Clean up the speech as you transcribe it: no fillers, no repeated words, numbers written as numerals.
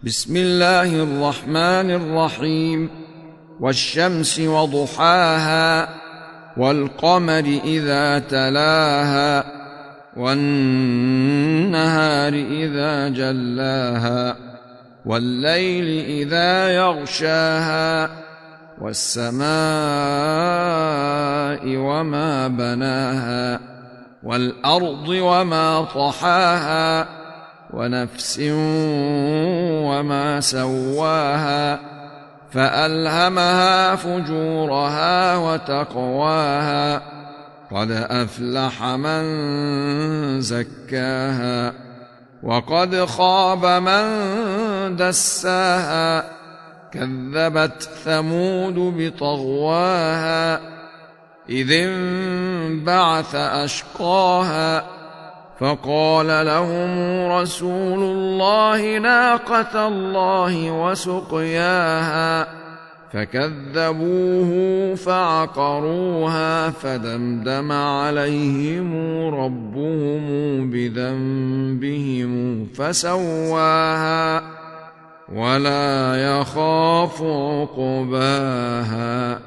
بسم الله الرحمن الرحيم. والشمس وضحاها والقمر إذا تلاها والنهار إذا جلاها والليل إذا يغشاها والسماء وما بناها والأرض وما طحاها ونفس وما سواها فألهمها فجورها وتقواها قد أفلح من زكاها وقد خاب من دساها كذبت ثمود بطغواها إذ انبعث أشقاها فقال لهم رسول الله ناقة الله وسقياها فكذبوه فعقروها فدمدم عليهم ربهم بذنبهم فسواها ولا يخاف عقباها.